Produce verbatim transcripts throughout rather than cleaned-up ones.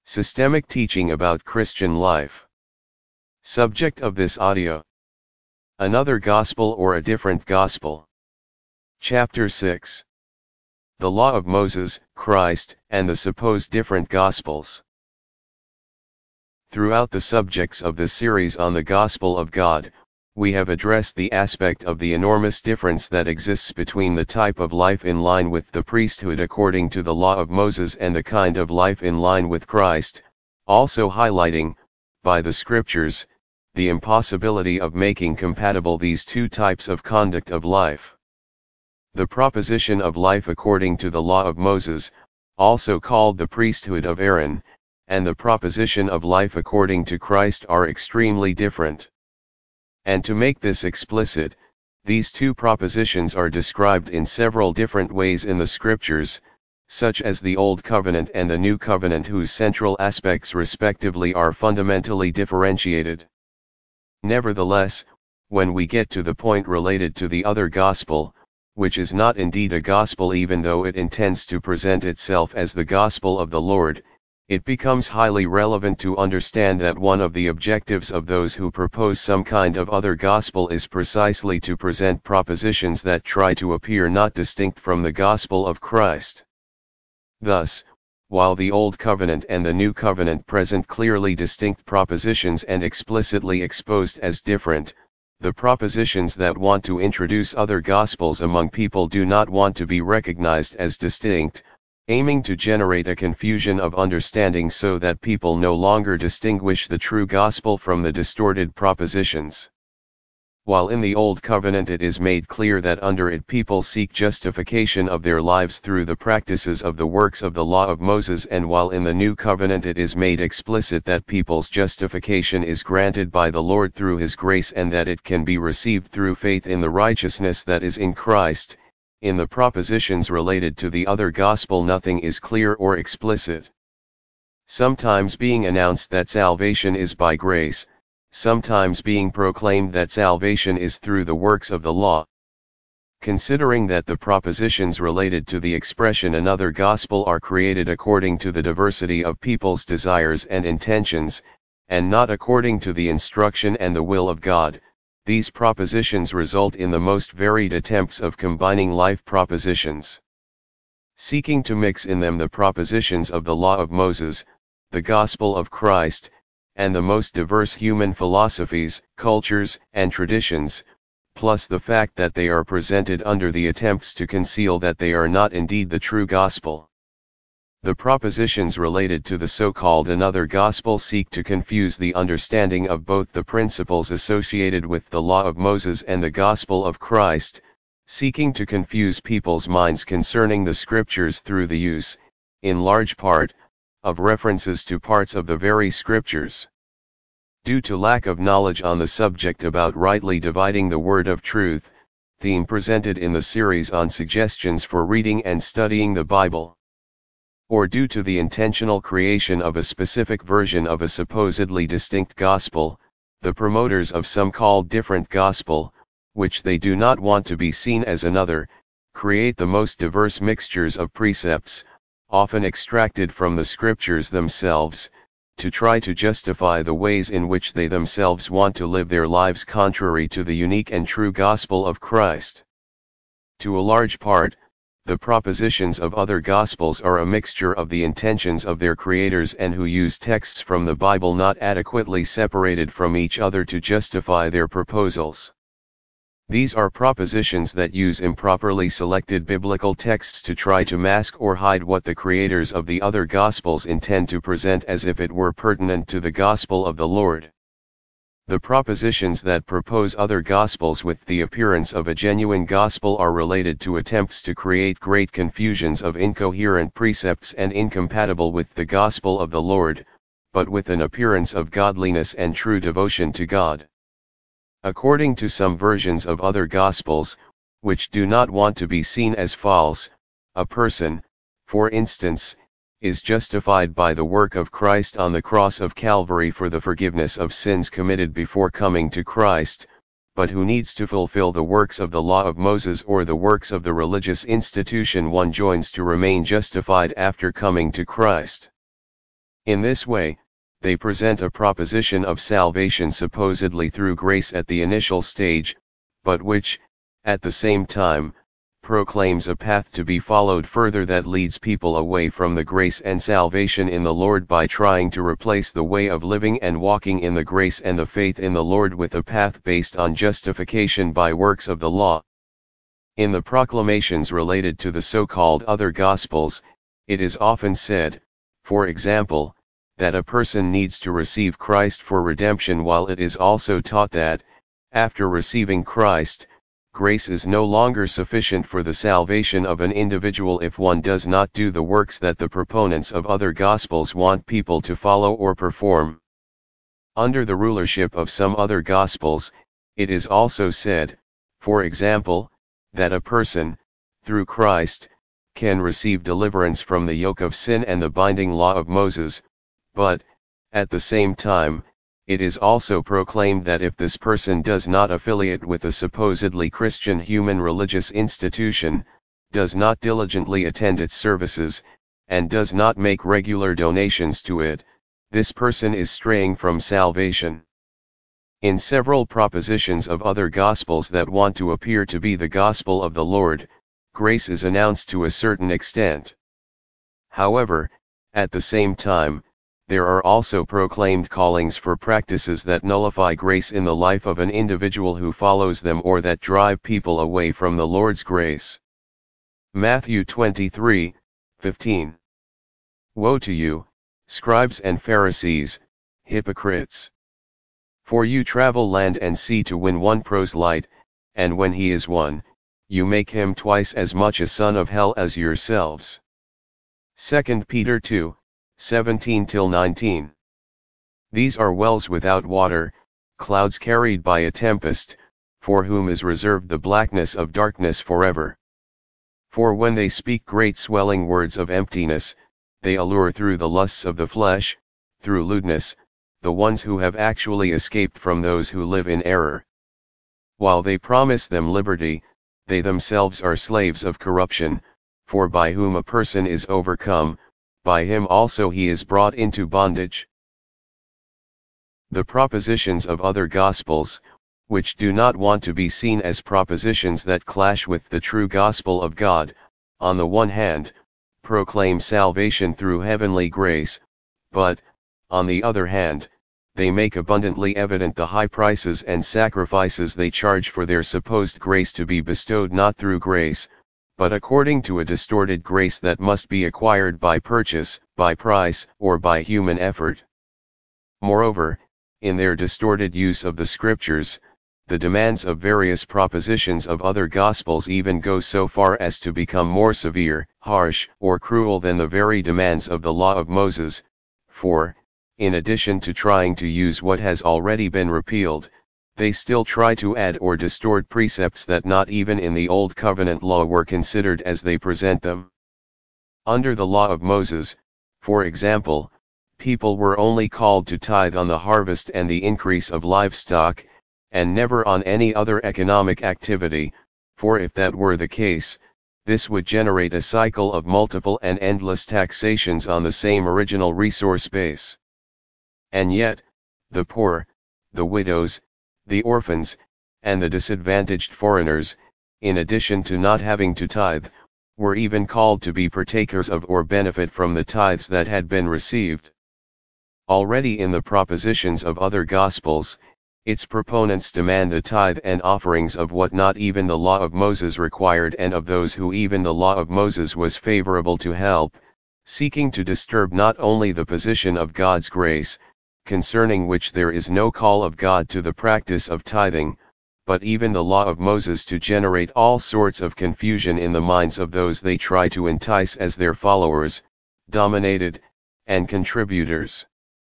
Systemic teaching about Christian life. Subject of this audio: Another Gospel or a Different Gospel. Chapter six. The Law of Moses, Christ, and the Supposed Different Gospels. Throughout the subjects of this series on the Gospel of God, we have addressed the aspect of the enormous difference that exists between the type of life in line with the priesthood according to the law of Moses and the kind of life in line with Christ, also highlighting, by the scriptures, the impossibility of making compatible these two types of conduct of life. The proposition of life according to the law of Moses, also called the priesthood of Aaron, and the proposition of life according to Christ are extremely different. And to make this explicit, these two propositions are described in several different ways in the scriptures, such as the Old Covenant and the New Covenant, whose central aspects respectively are fundamentally differentiated. Nevertheless, when we get to the point related to the other gospel, which is not indeed a gospel even though it intends to present itself as the gospel of the Lord, it becomes highly relevant to understand that one of the objectives of those who propose some kind of other gospel is precisely to present propositions that try to appear not distinct from the gospel of Christ. Thus, while the Old Covenant and the New Covenant present clearly distinct propositions and explicitly exposed as different, the propositions that want to introduce other gospels among people do not want to be recognized as distinct, aiming to generate a confusion of understanding so that people no longer distinguish the true gospel from the distorted propositions. While in the Old Covenant it is made clear that under it people seek justification of their lives through the practices of the works of the law of Moses, and while in the New Covenant it is made explicit that people's justification is granted by the Lord through His grace and that it can be received through faith in the righteousness that is in Christ, in the propositions related to the other gospel nothing is clear or explicit. Sometimes being announced that salvation is by grace, sometimes being proclaimed that salvation is through the works of the law. Considering that the propositions related to the expression another gospel are created according to the diversity of people's desires and intentions, and not according to the instruction and the will of God, these propositions result in the most varied attempts of combining life propositions. Seeking to mix in them the propositions of the law of Moses, the gospel of Christ, and the most diverse human philosophies, cultures, and traditions, plus the fact that they are presented under the attempts to conceal that they are not indeed the true gospel. The propositions related to the so-called another gospel seek to confuse the understanding of both the principles associated with the law of Moses and the gospel of Christ, seeking to confuse people's minds concerning the scriptures through the use, in large part, of references to parts of the very scriptures. Due to lack of knowledge on the subject about rightly dividing the word of truth, theme presented in the series on suggestions for reading and studying the Bible, or due to the intentional creation of a specific version of a supposedly distinct gospel, the promoters of some called different gospel, which they do not want to be seen as another, create the most diverse mixtures of precepts, often extracted from the scriptures themselves, to try to justify the ways in which they themselves want to live their lives contrary to the unique and true gospel of Christ. To a large part, the propositions of other gospels are a mixture of the intentions of their creators and who use texts from the Bible not adequately separated from each other to justify their proposals. These are propositions that use improperly selected biblical texts to try to mask or hide what the creators of the other gospels intend to present as if it were pertinent to the gospel of the Lord. The propositions that propose other gospels with the appearance of a genuine gospel are related to attempts to create great confusions of incoherent precepts and incompatible with the gospel of the Lord, but with an appearance of godliness and true devotion to God. According to some versions of other gospels, which do not want to be seen as false, a person, for instance, is justified by the work of Christ on the cross of Calvary for the forgiveness of sins committed before coming to Christ, but who needs to fulfill the works of the law of Moses or the works of the religious institution one joins to remain justified after coming to Christ. In this way, they present a proposition of salvation supposedly through grace at the initial stage, but which, at the same time, proclaims a path to be followed further that leads people away from the grace and salvation in the Lord by trying to replace the way of living and walking in the grace and the faith in the Lord with a path based on justification by works of the law. In the proclamations related to the so-called other Gospels, it is often said, for example, that a person needs to receive Christ for redemption, while it is also taught that, after receiving Christ, grace is no longer sufficient for the salvation of an individual if one does not do the works that the proponents of other Gospels want people to follow or perform. Under the rulership of some other Gospels, it is also said, for example, that a person, through Christ, can receive deliverance from the yoke of sin and the binding law of Moses, but, at the same time, it is also proclaimed that if this person does not affiliate with a supposedly Christian human religious institution, does not diligently attend its services, and does not make regular donations to it, this person is straying from salvation. In several propositions of other Gospels that want to appear to be the Gospel of the Lord, grace is announced to a certain extent. However, at the same time, there are also proclaimed callings for practices that nullify grace in the life of an individual who follows them or that drive people away from the Lord's grace. Matthew twenty-three, fifteen. Woe to you, scribes and Pharisees, hypocrites! For you travel land and sea to win one proselyte, and when he is won, you make him twice as much a son of hell as yourselves. Second Peter two, seventeen till nineteen. These are wells without water, clouds carried by a tempest, for whom is reserved the blackness of darkness forever. For when they speak great swelling words of emptiness, they allure through the lusts of the flesh, through lewdness, the ones who have actually escaped from those who live in error. While they promise them liberty, they themselves are slaves of corruption, for by whom a person is overcome, by him also he is brought into bondage. The propositions of other Gospels, which do not want to be seen as propositions that clash with the true gospel of God, on the one hand, proclaim salvation through heavenly grace, but, on the other hand, they make abundantly evident the high prices and sacrifices they charge for their supposed grace to be bestowed not through grace, but according to a distorted grace that must be acquired by purchase, by price, or by human effort. Moreover, in their distorted use of the Scriptures, the demands of various propositions of other Gospels even go so far as to become more severe, harsh, or cruel than the very demands of the law of Moses, for, in addition to trying to use what has already been repealed, they still try to add or distort precepts that not even in the Old Covenant law were considered as they present them. Under the law of Moses, for example, people were only called to tithe on the harvest and the increase of livestock, and never on any other economic activity, for if that were the case, this would generate a cycle of multiple and endless taxations on the same original resource base. And yet, the poor, the widows, the orphans, and the disadvantaged foreigners, in addition to not having to tithe, were even called to be partakers of or benefit from the tithes that had been received. Already in the propositions of other Gospels, its proponents demand the tithe and offerings of what not even the law of Moses required and of those who even the law of Moses was favorable to help, seeking to disturb not only the position of God's grace, concerning which there is no call of God to the practice of tithing, but even the law of Moses to generate all sorts of confusion in the minds of those they try to entice as their followers, dominated, and contributors.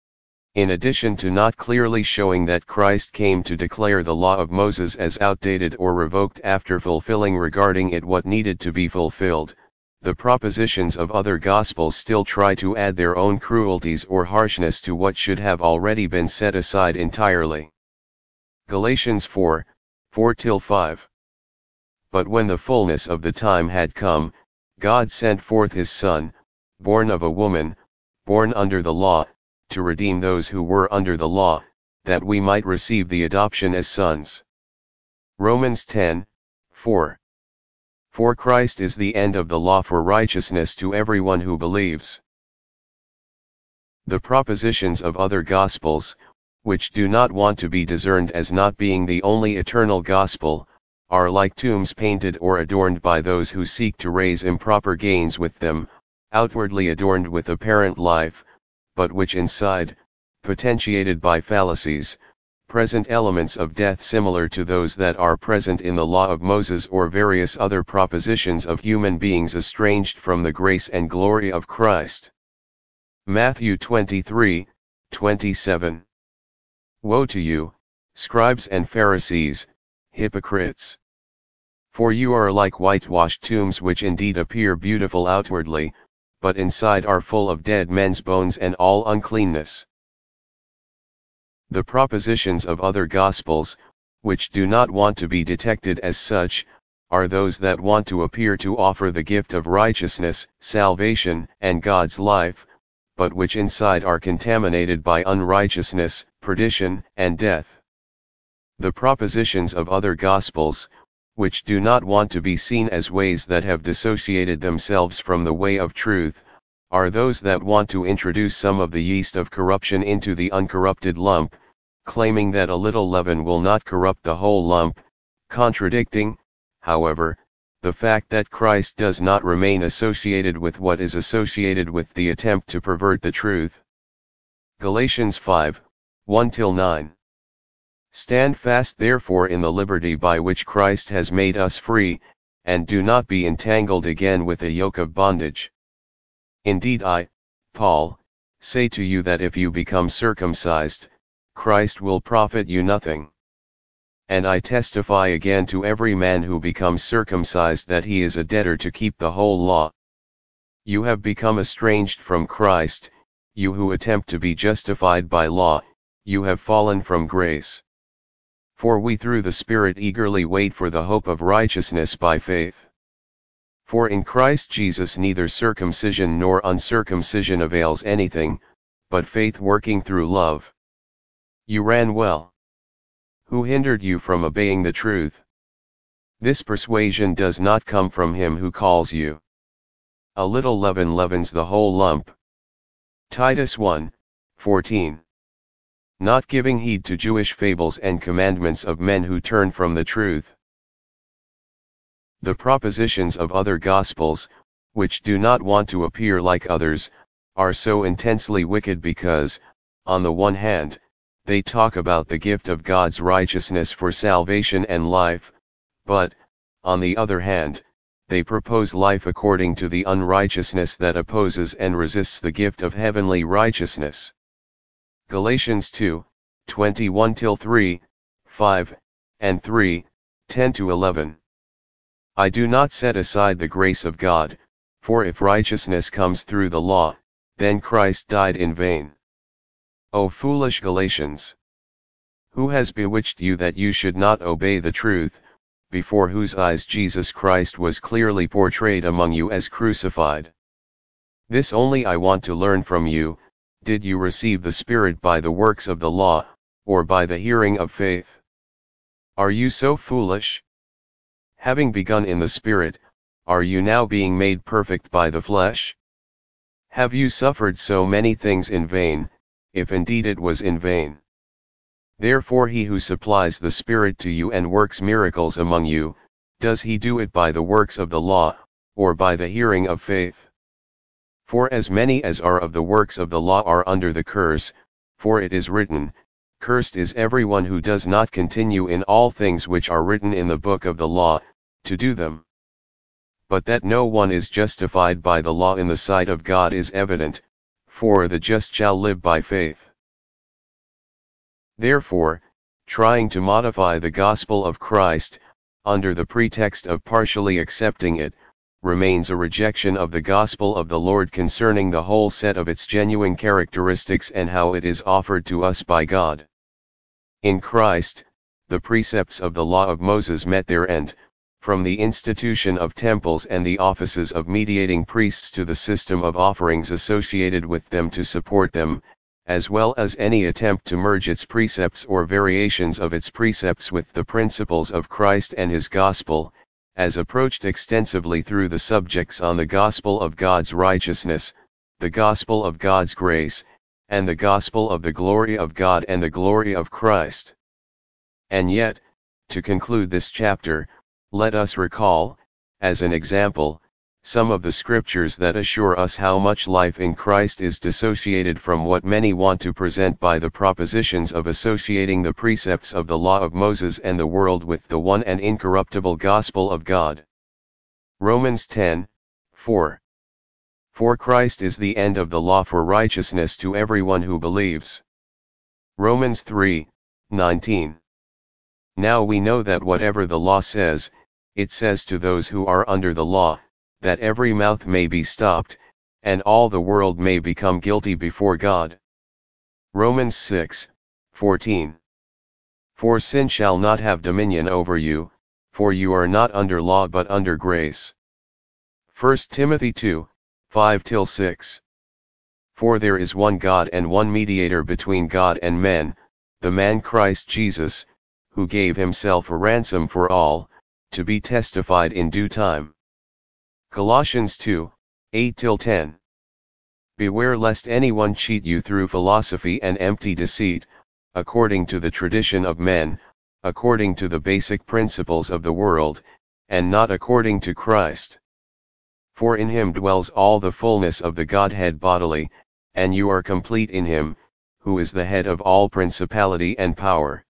In addition to not clearly showing that Christ came to declare the law of Moses as outdated or revoked after fulfilling regarding it what needed to be fulfilled, the propositions of other Gospels still try to add their own cruelties or harshness to what should have already been set aside entirely. Galatians four, four till five. But when the fullness of the time had come, God sent forth his Son, born of a woman, born under the law, to redeem those who were under the law, that we might receive the adoption as sons. Romans ten, four. For Christ is the end of the law for righteousness to everyone who believes. The propositions of other Gospels, which do not want to be discerned as not being the only eternal gospel, are like tombs painted or adorned by those who seek to raise improper gains with them, outwardly adorned with apparent life, but which inside, potentiated by fallacies, present elements of death similar to those that are present in the law of Moses or various other propositions of human beings estranged from the grace and glory of Christ. Matthew twenty-three, twenty-seven. Woe to you, scribes and Pharisees, hypocrites! For you are like whitewashed tombs which indeed appear beautiful outwardly, but inside are full of dead men's bones and all uncleanness. The propositions of other Gospels, which do not want to be detected as such, are those that want to appear to offer the gift of righteousness, salvation, and God's life, but which inside are contaminated by unrighteousness, perdition, and death. The propositions of other Gospels, which do not want to be seen as ways that have dissociated themselves from the way of truth, are those that want to introduce some of the yeast of corruption into the uncorrupted lump, claiming that a little leaven will not corrupt the whole lump, contradicting, however, the fact that Christ does not remain associated with what is associated with the attempt to pervert the truth. Galatians five, one to nine. Stand fast therefore in the liberty by which Christ has made us free, and do not be entangled again with a yoke of bondage. Indeed I, Paul, say to you that if you become circumcised, Christ will profit you nothing. And I testify again to every man who becomes circumcised that he is a debtor to keep the whole law. You have become estranged from Christ, you who attempt to be justified by law, you have fallen from grace. For we through the Spirit eagerly wait for the hope of righteousness by faith. For in Christ Jesus neither circumcision nor uncircumcision avails anything, but faith working through love. You ran well. Who hindered you from obeying the truth? This persuasion does not come from him who calls you. A little leaven leavens the whole lump. Titus one, fourteen. Not giving heed to Jewish fables and commandments of men who turn from the truth. The propositions of other Gospels, which do not want to appear like others, are so intensely wicked because, on the one hand, they talk about the gift of God's righteousness for salvation and life, but, on the other hand, they propose life according to the unrighteousness that opposes and resists the gift of heavenly righteousness. Galatians two, twenty-one to three, five, and three, ten to eleven. I do not set aside the grace of God, for if righteousness comes through the law, then Christ died in vain. O foolish Galatians! Who has bewitched you that you should not obey the truth, before whose eyes Jesus Christ was clearly portrayed among you as crucified? This only I want to learn from you. Did you receive the Spirit by the works of the law, or by the hearing of faith? Are you so foolish? Having begun in the Spirit, are you now being made perfect by the flesh? Have you suffered so many things in vain, if indeed it was in vain? Therefore he who supplies the Spirit to you and works miracles among you, does he do it by the works of the law, or by the hearing of faith? For as many as are of the works of the law are under the curse, for it is written, Cursed is everyone who does not continue in all things which are written in the book of the law, to do them. But that no one is justified by the law in the sight of God is evident, for the just shall live by faith. Therefore, trying to modify the gospel of Christ, under the pretext of partially accepting it, remains a rejection of the gospel of the Lord concerning the whole set of its genuine characteristics and how it is offered to us by God. In Christ, the precepts of the law of Moses met their end, from the institution of temples and the offices of mediating priests to the system of offerings associated with them to support them, as well as any attempt to merge its precepts or variations of its precepts with the principles of Christ and his gospel, as approached extensively through the subjects on the gospel of God's righteousness, the gospel of God's grace, and the gospel of the glory of God and the glory of Christ. And yet, to conclude this chapter, let us recall, as an example, some of the scriptures that assure us how much life in Christ is dissociated from what many want to present by the propositions of associating the precepts of the law of Moses and the world with the one and incorruptible gospel of God. Romans ten, four. For Christ is the end of the law for righteousness to everyone who believes. Romans three, nineteen. Now we know that whatever the law says, it says to those who are under the law, that every mouth may be stopped, and all the world may become guilty before God. Romans six, fourteen. For sin shall not have dominion over you, for you are not under law but under grace. First Timothy two, five to six. For there is one God and one mediator between God and men, the man Christ Jesus, who gave himself a ransom for all, to be testified in due time. Colossians two, eight to ten. Beware lest anyone cheat you through philosophy and empty deceit, according to the tradition of men, according to the basic principles of the world, and not according to Christ. For in him dwells all the fullness of the Godhead bodily, and you are complete in him, who is the head of all principality and power.